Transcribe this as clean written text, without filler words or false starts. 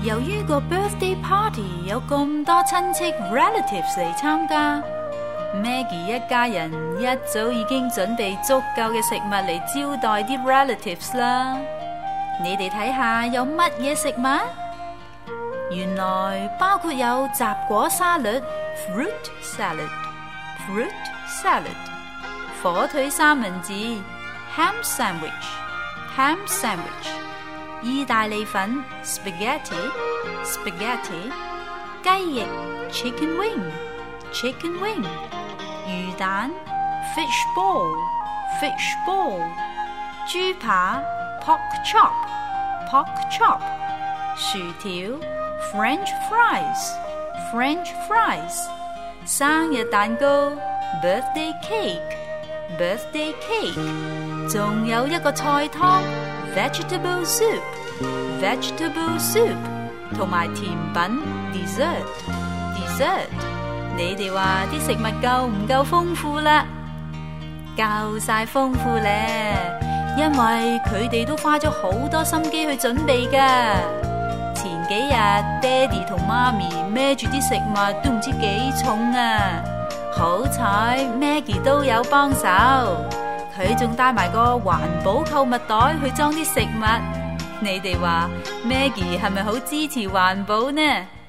由於個 birthday party 有咁多親戚 relatives 嚟參加， Maggie 一家人一早已經準備足夠嘅食物嚟招待啲 relatives 啦。你哋睇下有乜嘢食物？原來包括有雜果沙律 fruit salad、 火腿三文治 ham sandwich、 意大利粉 spaghetti、 雞翼 chicken wing、 魚蛋 fish ball、 豬扒 pork chop、 薯條 French fries、 生日蛋糕 birthday cake， 仲有一個菜湯 vegetable soup， 同埋甜品 dessert。你哋話啲食物夠唔夠豐富啦？夠晒豐富咧，因為佢哋都花咗好多心機去準備噶。前幾日爹哋同媽咪孭住啲食物都唔知幾重啊，好彩 Maggie 都有幫手，佢仲帶埋個環保購物袋去裝啲食物。你哋話 Maggie 係咪好支持環保呢？